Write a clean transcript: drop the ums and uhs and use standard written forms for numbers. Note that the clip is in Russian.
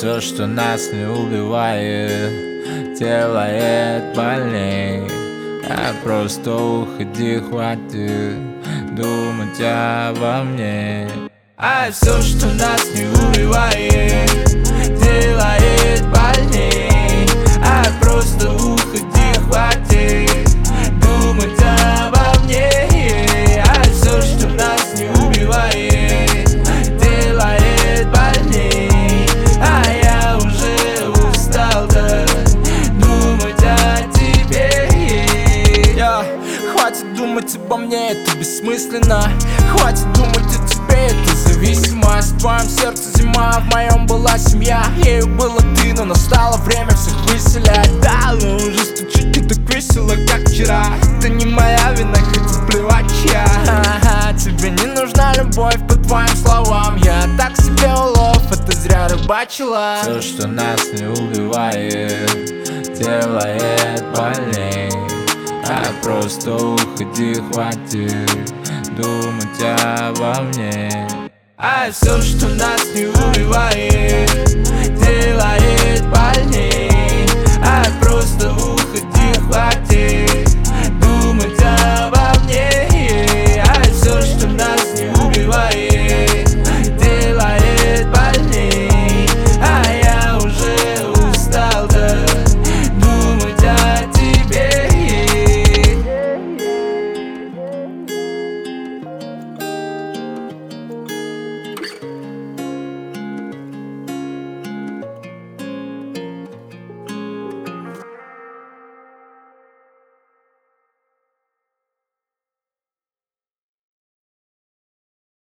все, что нас не убивает, делает больней. А просто уходи, хватит думать обо мне. А все, что нас не убивает, делает больней. А просто уходи, хватит думать обо мне. А все, что нас не убивает, делает больней. А я уже устал, да, думать о тебе. Хватит думать обо мне, это бессмысленно. Хватит думать о тебе, это зависимость. В твоем сердце зима, в моем была семья. Ею было ты, но настало время всех выселять. Да, но уже стучит не так весело, как вчера. Это не моя вина, хоть плевать чья. Тебе не нужна любовь, по твоим словам. Я так себе улов, это зря рыбачила. Все, что нас не убивает, делает больней. А просто уходи, хватит думать обо мне. А все, что нас не убивает, делает больней.